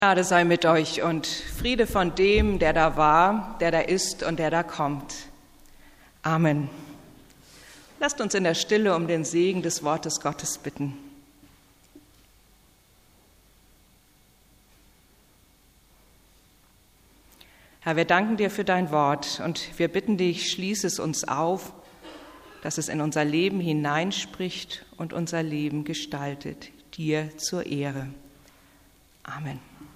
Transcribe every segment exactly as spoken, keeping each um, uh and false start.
Gnade sei mit euch und Friede von dem, der da war, der da ist und der da kommt. Amen. Lasst uns in der Stille um den Segen des Wortes Gottes bitten. Herr, wir danken dir für dein Wort und wir bitten dich, schließ es uns auf, dass es in unser Leben hineinspricht und unser Leben gestaltet, dir zur Ehre. Amen.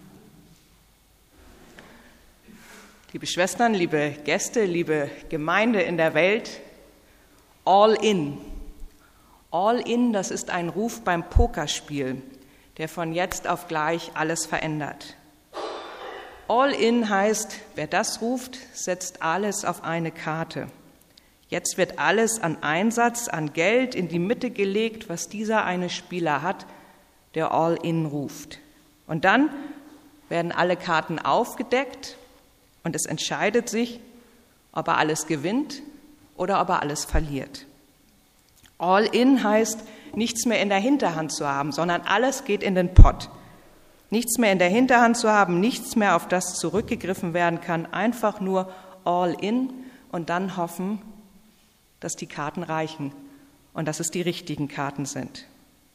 Liebe Schwestern, liebe Gäste, liebe Gemeinde in der Welt, all in. All in, das ist ein Ruf beim Pokerspiel, der von jetzt auf gleich alles verändert. All in heißt, wer das ruft, setzt alles auf eine Karte. Jetzt wird alles an Einsatz, an Geld in die Mitte gelegt, was dieser eine Spieler hat, der all in ruft. Und dann werden alle Karten aufgedeckt und es entscheidet sich, ob er alles gewinnt oder ob er alles verliert. All in heißt, nichts mehr in der Hinterhand zu haben, sondern alles geht in den Pott. Nichts mehr in der Hinterhand zu haben, nichts mehr, auf das zurückgegriffen werden kann, einfach nur all in und dann hoffen, dass die Karten reichen und dass es die richtigen Karten sind.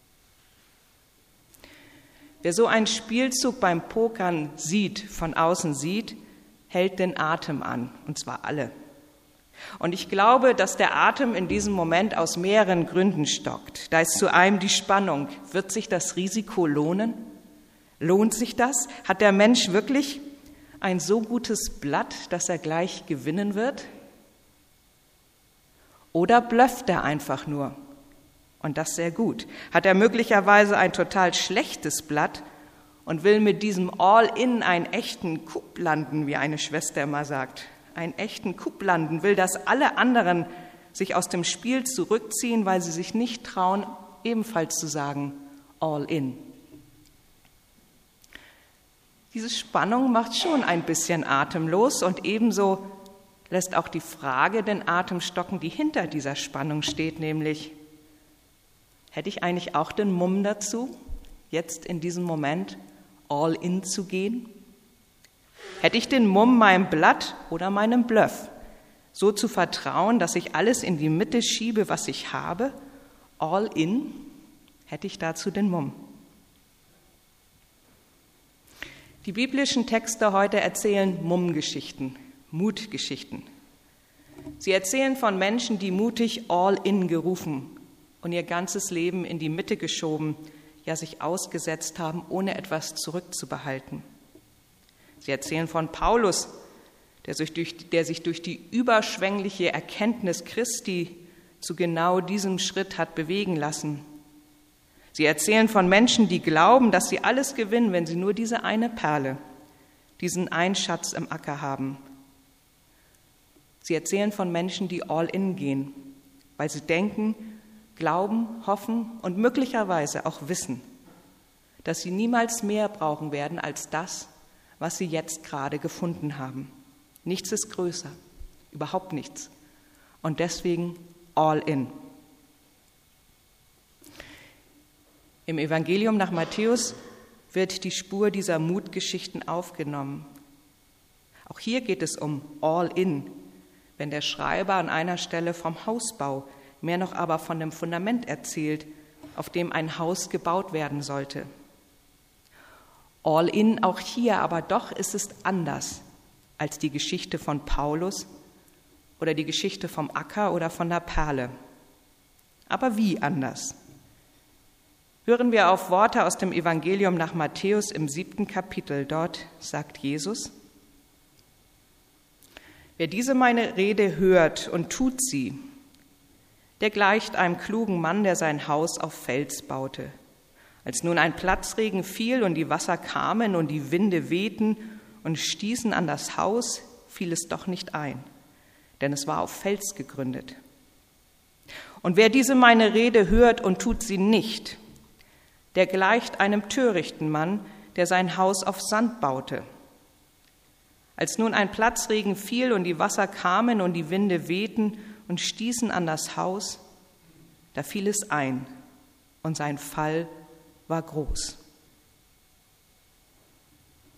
Wer so einen Spielzug beim Pokern sieht, von außen sieht, hält den Atem an, und zwar alle. Und ich glaube, dass der Atem in diesem Moment aus mehreren Gründen stockt. Da ist zu einem die Spannung. Wird sich das Risiko lohnen? Lohnt sich das? Hat der Mensch wirklich ein so gutes Blatt, dass er gleich gewinnen wird? Oder blöfft er einfach nur? Und das sehr gut. Hat er möglicherweise ein total schlechtes Blatt und will mit diesem All-in einen echten Coup landen, wie eine Schwester immer sagt. Einen echten Coup landen, will, dass alle anderen sich aus dem Spiel zurückziehen, weil sie sich nicht trauen, ebenfalls zu sagen All-in. Diese Spannung macht schon ein bisschen atemlos und ebenso lässt auch die Frage den Atem stocken, die hinter dieser Spannung steht, nämlich: Hätte ich eigentlich auch den Mumm dazu, jetzt in diesem Moment all in zu gehen? Hätte ich den Mumm, meinem Blatt oder meinem Bluff so zu vertrauen, dass ich alles in die Mitte schiebe, was ich habe? All in? Hätte ich dazu den Mumm? Die biblischen Texte heute erzählen Mummgeschichten, Mutgeschichten. Sie erzählen von Menschen, die mutig all in gerufen und ihr ganzes Leben in die Mitte geschoben, ja sich ausgesetzt haben, ohne etwas zurückzubehalten. Sie erzählen von Paulus, der sich durch, der sich durch die überschwängliche Erkenntnis Christi zu genau diesem Schritt hat bewegen lassen. Sie erzählen von Menschen, die glauben, dass sie alles gewinnen, wenn sie nur diese eine Perle, diesen einen Schatz im Acker haben. Sie erzählen von Menschen, die all in gehen, weil sie denken, glauben, hoffen und möglicherweise auch wissen, dass sie niemals mehr brauchen werden als das, was sie jetzt gerade gefunden haben. Nichts ist größer, überhaupt nichts. Und deswegen all in. Im Evangelium nach Matthäus wird die Spur dieser Mutgeschichten aufgenommen. Auch hier geht es um all in, wenn der Schreiber an einer Stelle vom Hausbau, mehr noch aber von dem Fundament erzählt, auf dem ein Haus gebaut werden sollte. All in auch hier, aber doch ist es anders als die Geschichte von Paulus oder die Geschichte vom Acker oder von der Perle. Aber wie anders? Hören wir auf Worte aus dem Evangelium nach Matthäus im siebten Kapitel. Dort sagt Jesus: Wer diese meine Rede hört und tut sie, der gleicht einem klugen Mann, der sein Haus auf Fels baute. Als nun ein Platzregen fiel und die Wasser kamen und die Winde wehten und stießen an das Haus, fiel es doch nicht ein, denn es war auf Fels gegründet. Und wer diese meine Rede hört und tut sie nicht, der gleicht einem törichten Mann, der sein Haus auf Sand baute. Als nun ein Platzregen fiel und die Wasser kamen und die Winde wehten und stießen an das Haus, da fiel es ein und sein Fall war groß.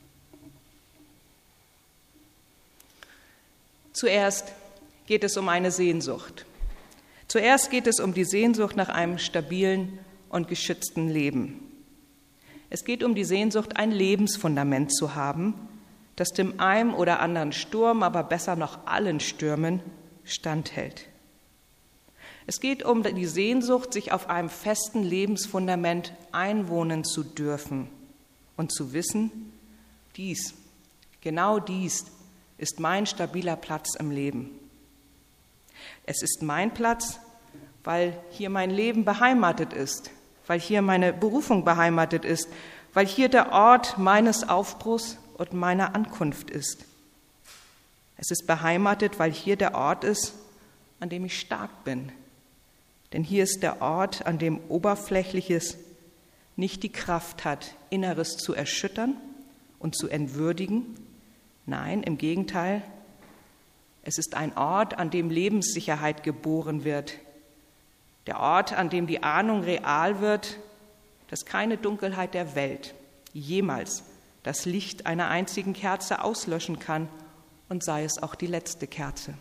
Zuerst geht es um eine Sehnsucht. Zuerst geht es um die Sehnsucht nach einem stabilen und geschützten Leben. Es geht um die Sehnsucht, ein Lebensfundament zu haben, das dem einen oder anderen Sturm, aber besser noch allen Stürmen standhält. Es geht um die Sehnsucht, sich auf einem festen Lebensfundament einwohnen zu dürfen und zu wissen, dies, genau dies ist mein stabiler Platz im Leben. Es ist mein Platz, weil hier mein Leben beheimatet ist, weil hier meine Berufung beheimatet ist, weil hier der Ort meines Aufbruchs und meiner Ankunft ist. Es ist beheimatet, weil hier der Ort ist, an dem ich stark bin. Denn hier ist der Ort, an dem Oberflächliches nicht die Kraft hat, Inneres zu erschüttern und zu entwürdigen. Nein, im Gegenteil, es ist ein Ort, an dem Lebenssicherheit geboren wird. Der Ort, an dem die Ahnung real wird, dass keine Dunkelheit der Welt jemals das Licht einer einzigen Kerze auslöschen kann, und sei es auch die letzte Kerze.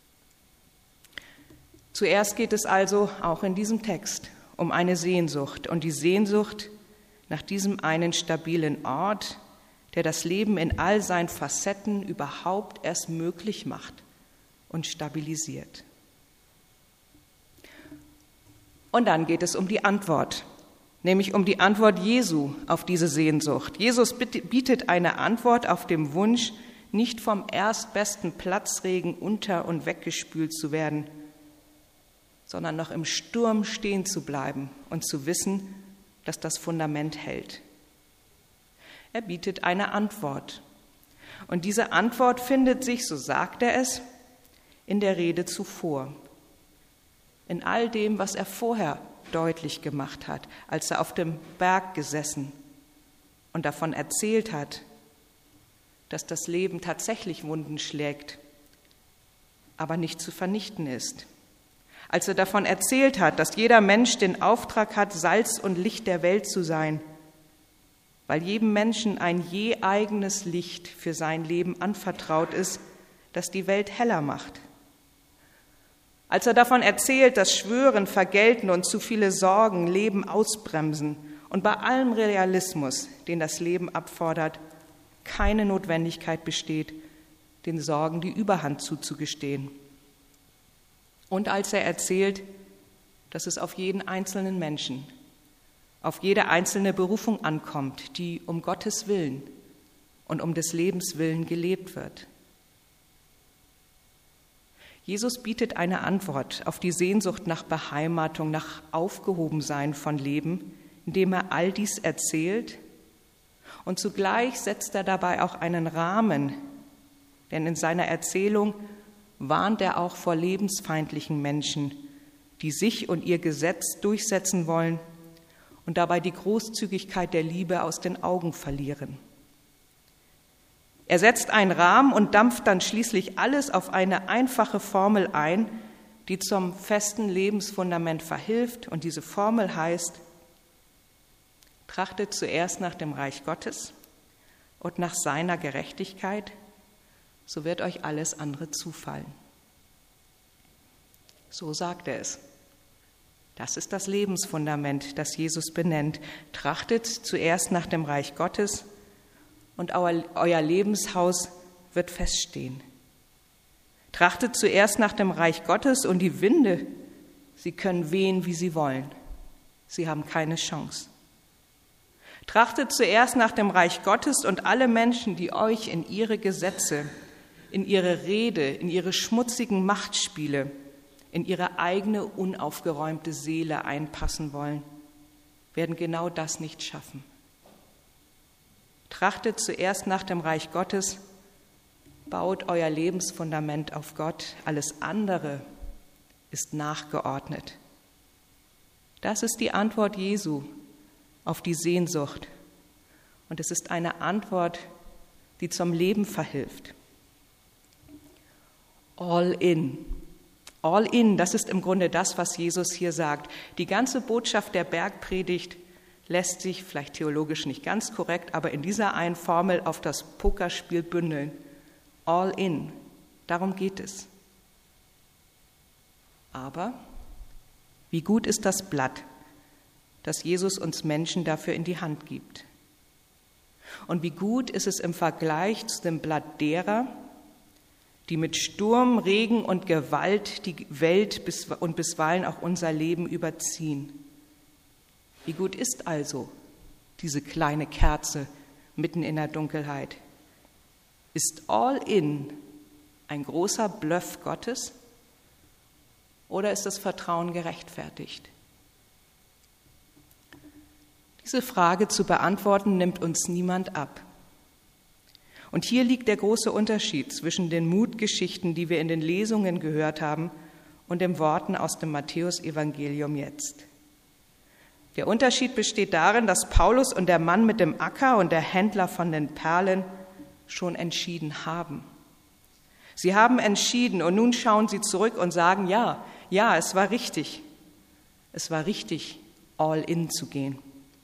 Zuerst geht es also auch in diesem Text um eine Sehnsucht und die Sehnsucht nach diesem einen stabilen Ort, der das Leben in all seinen Facetten überhaupt erst möglich macht und stabilisiert. Und dann geht es um die Antwort, nämlich um die Antwort Jesu auf diese Sehnsucht. Jesus bietet eine Antwort auf den Wunsch, nicht vom erstbesten Platzregen unter- und weggespült zu werden, sondern noch im Sturm stehen zu bleiben und zu wissen, dass das Fundament hält. Er bietet eine Antwort. Und diese Antwort findet sich, so sagt er es, in der Rede zuvor. In all dem, was er vorher deutlich gemacht hat, als er auf dem Berg gesessen und davon erzählt hat, dass das Leben tatsächlich Wunden schlägt, aber nicht zu vernichten ist. Als er davon erzählt hat, dass jeder Mensch den Auftrag hat, Salz und Licht der Welt zu sein, weil jedem Menschen ein je eigenes Licht für sein Leben anvertraut ist, das die Welt heller macht. Als er davon erzählt, dass Schwören, Vergelten und zu viele Sorgen Leben ausbremsen und bei allem Realismus, den das Leben abfordert, keine Notwendigkeit besteht, den Sorgen die Überhand zuzugestehen. Und als er erzählt, dass es auf jeden einzelnen Menschen, auf jede einzelne Berufung ankommt, die um Gottes Willen und um des Lebens willen gelebt wird. Jesus bietet eine Antwort auf die Sehnsucht nach Beheimatung, nach Aufgehobensein von Leben, indem er all dies erzählt, und zugleich setzt er dabei auch einen Rahmen, denn in seiner Erzählung warnt er auch vor lebensfeindlichen Menschen, die sich und ihr Gesetz durchsetzen wollen und dabei die Großzügigkeit der Liebe aus den Augen verlieren. Er setzt einen Rahmen und dampft dann schließlich alles auf eine einfache Formel ein, die zum festen Lebensfundament verhilft. Und diese Formel heißt: Trachtet zuerst nach dem Reich Gottes und nach seiner Gerechtigkeit, so wird euch alles andere zufallen. So sagt er es. Das ist das Lebensfundament, das Jesus benennt. Trachtet zuerst nach dem Reich Gottes und euer Lebenshaus wird feststehen. Trachtet zuerst nach dem Reich Gottes und die Winde, sie können wehen, wie sie wollen. Sie haben keine Chance. Trachtet zuerst nach dem Reich Gottes und alle Menschen, die euch in ihre Gesetze, in ihre Rede, in ihre schmutzigen Machtspiele, in ihre eigene unaufgeräumte Seele einpassen wollen, werden genau das nicht schaffen. Trachtet zuerst nach dem Reich Gottes, baut euer Lebensfundament auf Gott, alles andere ist nachgeordnet. Das ist die Antwort Jesu auf die Sehnsucht. Und es ist eine Antwort, die zum Leben verhilft. All in. All in, das ist im Grunde das, was Jesus hier sagt. Die ganze Botschaft der Bergpredigt lässt sich, vielleicht theologisch nicht ganz korrekt, aber in dieser einen Formel auf das Pokerspiel bündeln. All in. Darum geht es. Aber wie gut ist das Blatt, das Jesus uns Menschen dafür in die Hand gibt? Und wie gut ist es im Vergleich zu dem Blatt derer, die mit Sturm, Regen und Gewalt die Welt und bisweilen auch unser Leben überziehen? Wie gut ist also diese kleine Kerze mitten in der Dunkelheit? Ist all in ein großer Bluff Gottes oder ist das Vertrauen gerechtfertigt? Diese Frage zu beantworten nimmt uns niemand ab. Und hier liegt der große Unterschied zwischen den Mutgeschichten, die wir in den Lesungen gehört haben, und den Worten aus dem Matthäusevangelium jetzt. Der Unterschied besteht darin, dass Paulus und der Mann mit dem Acker und der Händler von den Perlen schon entschieden haben. Sie haben entschieden und nun schauen sie zurück und sagen, ja, ja, es war richtig. Es war richtig, all in zu gehen.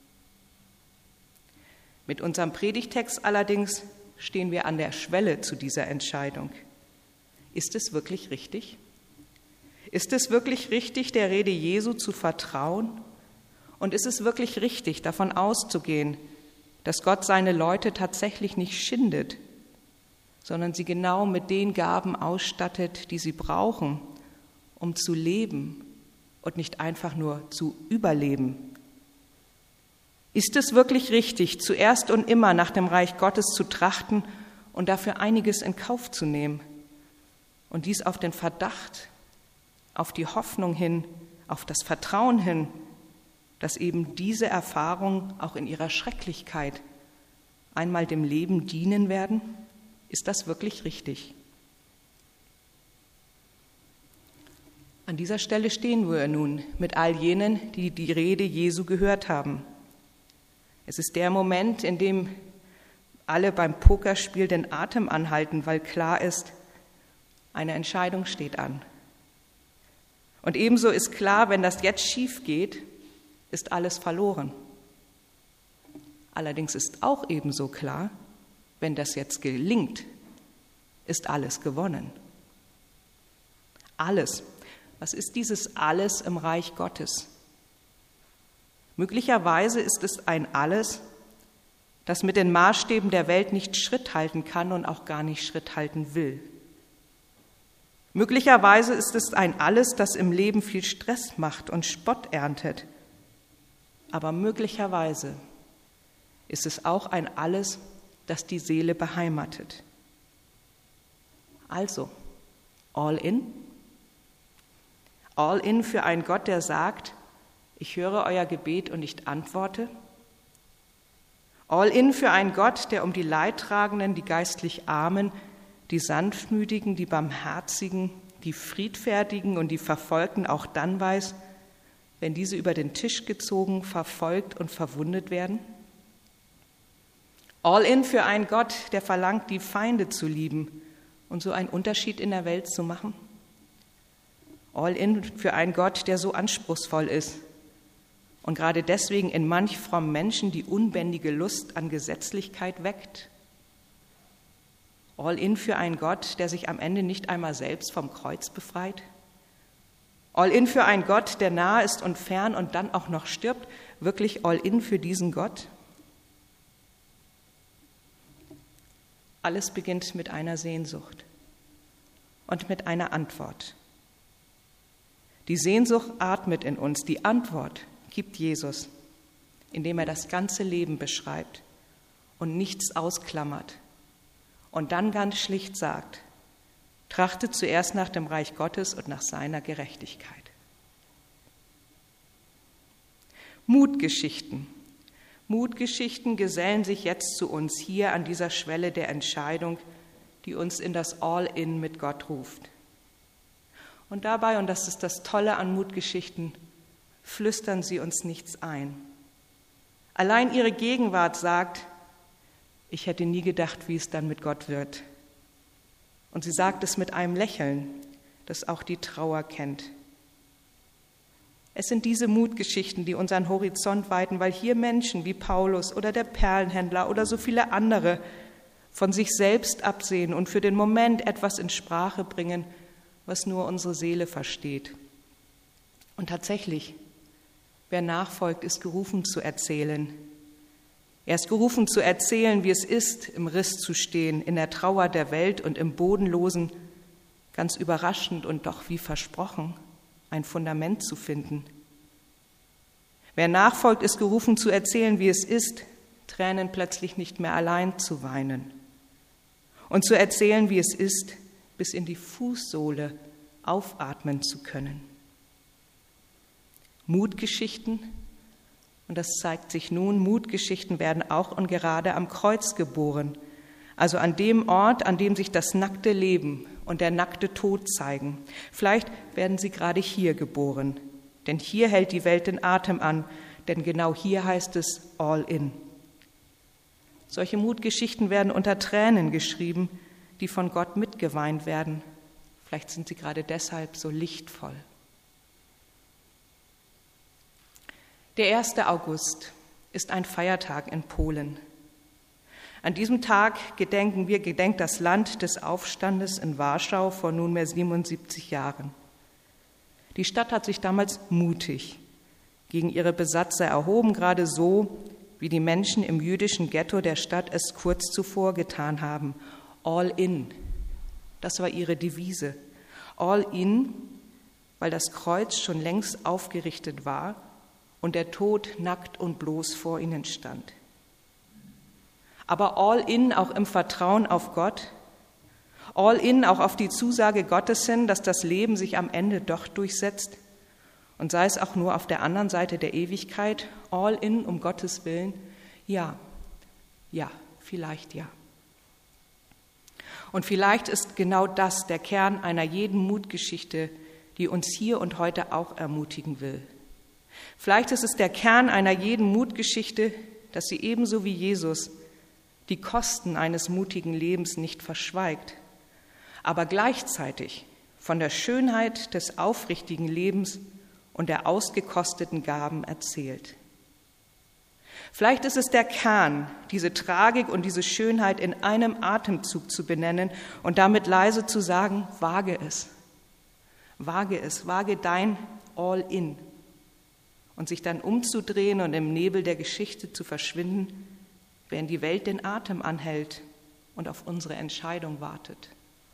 Mit unserem Predigtext allerdings stehen wir an der Schwelle zu dieser Entscheidung. Ist es wirklich richtig? Ist es wirklich richtig, der Rede Jesu zu vertrauen? Und ist es wirklich richtig, davon auszugehen, dass Gott seine Leute tatsächlich nicht schindet, sondern sie genau mit den Gaben ausstattet, die sie brauchen, um zu leben und nicht einfach nur zu überleben? Ist es wirklich richtig, zuerst und immer nach dem Reich Gottes zu trachten und dafür einiges in Kauf zu nehmen? Und dies auf den Verdacht, auf die Hoffnung hin, auf das Vertrauen hin, dass eben diese Erfahrungen auch in ihrer Schrecklichkeit einmal dem Leben dienen werden? Ist das wirklich richtig? An dieser Stelle stehen wir nun mit all jenen, die die Rede Jesu gehört haben. Es ist der Moment, in dem alle beim Pokerspiel den Atem anhalten, weil klar ist, eine Entscheidung steht an. Und ebenso ist klar, wenn das jetzt schief geht, ist alles verloren. Allerdings ist auch ebenso klar, wenn das jetzt gelingt, ist alles gewonnen. Alles. Was ist dieses Alles im Reich Gottes? Möglicherweise ist es ein Alles, das mit den Maßstäben der Welt nicht Schritt halten kann und auch gar nicht Schritt halten will. Möglicherweise ist es ein Alles, das im Leben viel Stress macht und Spott erntet. Aber möglicherweise ist es auch ein Alles, das die Seele beheimatet. Also, all in? All in für einen Gott, der sagt, ich höre euer Gebet und ich antworte. All in für einen Gott, der um die Leidtragenden, die geistlich Armen, die Sanftmütigen, die Barmherzigen, die Friedfertigen und die Verfolgten auch dann weiß, wenn diese über den Tisch gezogen, verfolgt und verwundet werden. All in für einen Gott, der verlangt, die Feinde zu lieben und so einen Unterschied in der Welt zu machen. All in für einen Gott, der so anspruchsvoll ist und gerade deswegen in manch frommen Menschen die unbändige Lust an Gesetzlichkeit weckt. All in für einen Gott, der sich am Ende nicht einmal selbst vom Kreuz befreit. All in für einen Gott, der nahe ist und fern und dann auch noch stirbt. Wirklich all in für diesen Gott? Alles beginnt mit einer Sehnsucht und mit einer Antwort. Die Sehnsucht atmet in uns, die Antwort gibt Jesus, indem er das ganze Leben beschreibt und nichts ausklammert und dann ganz schlicht sagt, trachtet zuerst nach dem Reich Gottes und nach seiner Gerechtigkeit. Mutgeschichten. Mutgeschichten gesellen sich jetzt zu uns hier an dieser Schwelle der Entscheidung, die uns in das All-in mit Gott ruft. Und dabei, und das ist das Tolle an Mutgeschichten, flüstern sie uns nichts ein. Allein ihre Gegenwart sagt, ich hätte nie gedacht, wie es dann mit Gott wird. Und sie sagt es mit einem Lächeln, das auch die Trauer kennt. Es sind diese Mutgeschichten, die unseren Horizont weiten, weil hier Menschen wie Paulus oder der Perlenhändler oder so viele andere von sich selbst absehen und für den Moment etwas in Sprache bringen, was nur unsere Seele versteht. Und tatsächlich, wer nachfolgt, ist gerufen zu erzählen. Er ist gerufen zu erzählen, wie es ist, im Riss zu stehen, in der Trauer der Welt und im Bodenlosen, ganz überraschend und doch wie versprochen, ein Fundament zu finden. Wer nachfolgt, ist gerufen zu erzählen, wie es ist, Tränen plötzlich nicht mehr allein zu weinen. Und zu erzählen, wie es ist, bis in die Fußsohle aufatmen zu können. Mutgeschichten, und das zeigt sich nun, Mutgeschichten werden auch und gerade am Kreuz geboren, also an dem Ort, an dem sich das nackte Leben und der nackte Tod zeigen. Vielleicht werden sie gerade hier geboren, denn hier hält die Welt den Atem an, denn genau hier heißt es all in. Solche Mutgeschichten werden unter Tränen geschrieben, die von Gott mitgeweint werden. Vielleicht sind sie gerade deshalb so lichtvoll. Der erste August ist ein Feiertag in Polen. An diesem Tag gedenken wir, gedenkt das Land des Aufstandes in Warschau vor nunmehr siebenundsiebzig Jahren. Die Stadt hat sich damals mutig gegen ihre Besatzer erhoben, gerade so, wie die Menschen im jüdischen Ghetto der Stadt es kurz zuvor getan haben. All in, das war ihre Devise. All in, weil das Kreuz schon längst aufgerichtet war und der Tod nackt und bloß vor ihnen stand. Aber all in auch im Vertrauen auf Gott, all in auch auf die Zusage Gottes hin, dass das Leben sich am Ende doch durchsetzt und sei es auch nur auf der anderen Seite der Ewigkeit, all in um Gottes Willen, ja, ja, vielleicht ja. Und vielleicht ist genau das der Kern einer jeden Mutgeschichte, die uns hier und heute auch ermutigen will. Vielleicht ist es der Kern einer jeden Mutgeschichte, dass sie ebenso wie Jesus die Kosten eines mutigen Lebens nicht verschweigt, aber gleichzeitig von der Schönheit des aufrichtigen Lebens und der ausgekosteten Gaben erzählt. Vielleicht ist es der Kern, diese Tragik und diese Schönheit in einem Atemzug zu benennen und damit leise zu sagen, wage es, wage es, wage dein All-in. Und sich dann umzudrehen und im Nebel der Geschichte zu verschwinden, während die Welt den Atem anhält und auf unsere Entscheidung wartet.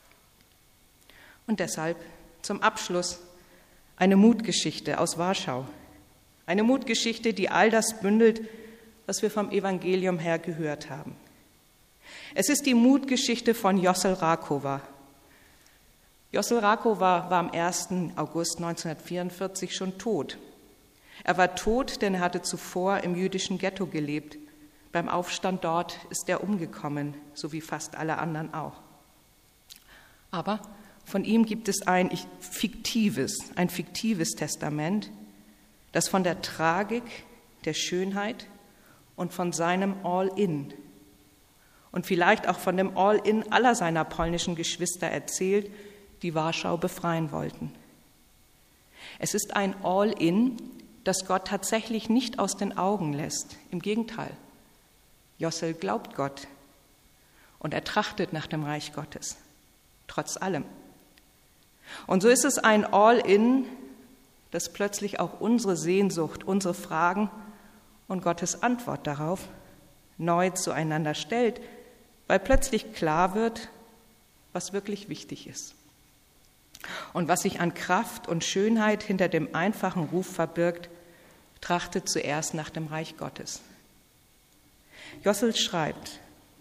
Und deshalb zum Abschluss eine Mutgeschichte aus Warschau. Eine Mutgeschichte, die all das bündelt, was wir vom Evangelium her gehört haben. Es ist die Mutgeschichte von Jossel Rakowa. Jossel Rakowa war am ersten August neunzehnhundertvierundvierzig schon tot. Er war tot, denn er hatte zuvor im jüdischen Ghetto gelebt. Beim Aufstand dort ist er umgekommen, so wie fast alle anderen auch. Aber von ihm gibt es ein fiktives, ein fiktives Testament, das von der Tragik, der Schönheit und von seinem All-in und vielleicht auch von dem All-in aller seiner polnischen Geschwister erzählt, die Warschau befreien wollten. Es ist ein All-in, das Gott tatsächlich nicht aus den Augen lässt. Im Gegenteil, Jossel glaubt Gott und er trachtet nach dem Reich Gottes, trotz allem. Und so ist es ein All-in, das plötzlich auch unsere Sehnsucht, unsere Fragen und Gottes Antwort darauf neu zueinander stellt, weil plötzlich klar wird, was wirklich wichtig ist. Und was sich an Kraft und Schönheit hinter dem einfachen Ruf verbirgt, trachtet zuerst nach dem Reich Gottes. Jossel schreibt: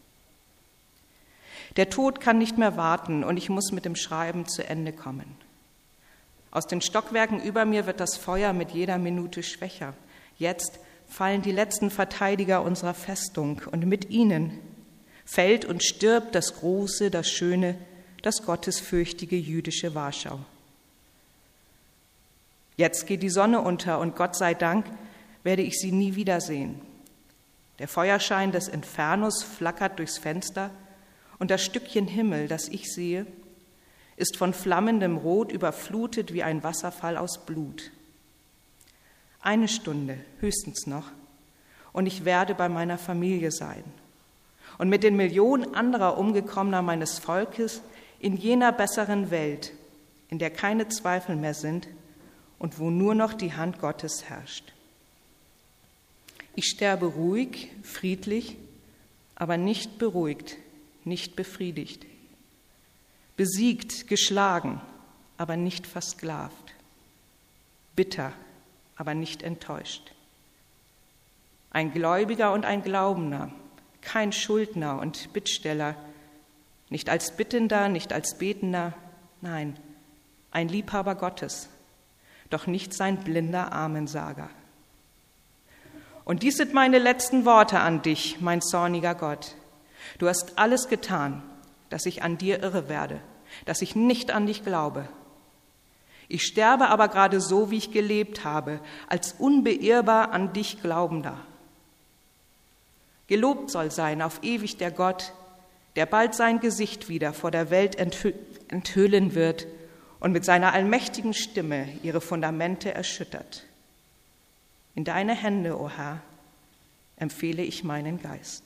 Der Tod kann nicht mehr warten und ich muss mit dem Schreiben zu Ende kommen. Aus den Stockwerken über mir wird das Feuer mit jeder Minute schwächer. Jetzt fallen die letzten Verteidiger unserer Festung und mit ihnen fällt und stirbt das große, das schöne, das gottesfürchtige jüdische Warschau. Jetzt geht die Sonne unter und Gott sei Dank werde ich sie nie wiedersehen. Der Feuerschein des Infernos flackert durchs Fenster und das Stückchen Himmel, das ich sehe, ist von flammendem Rot überflutet wie ein Wasserfall aus Blut. Eine Stunde höchstens noch und ich werde bei meiner Familie sein. und mit den Millionen anderer Umgekommener meines Volkes in jener besseren Welt, in der keine Zweifel mehr sind und wo nur noch die Hand Gottes herrscht. Ich sterbe ruhig, friedlich, aber nicht beruhigt, nicht befriedigt. Besiegt, geschlagen, aber nicht versklavt. Bitter, aber nicht enttäuscht. Ein Gläubiger und ein Glaubender, kein Schuldner und Bittsteller, nicht als Bittender, nicht als Betender, nein, ein Liebhaber Gottes, doch nicht sein blinder Amensager. Und dies sind meine letzten Worte an dich, mein zorniger Gott. Du hast alles getan, dass ich an dir irre werde, dass ich nicht an dich glaube. Ich sterbe aber gerade so, wie ich gelebt habe, als unbeirrbar an dich Glaubender. Gelobt soll sein auf ewig der Gott, der bald sein Gesicht wieder vor der Welt enthüllen wird und mit seiner allmächtigen Stimme ihre Fundamente erschüttert. In deine Hände, o Herr, empfehle ich meinen Geist.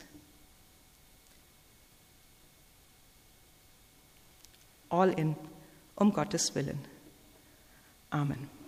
All in, um Gottes Willen. Amen.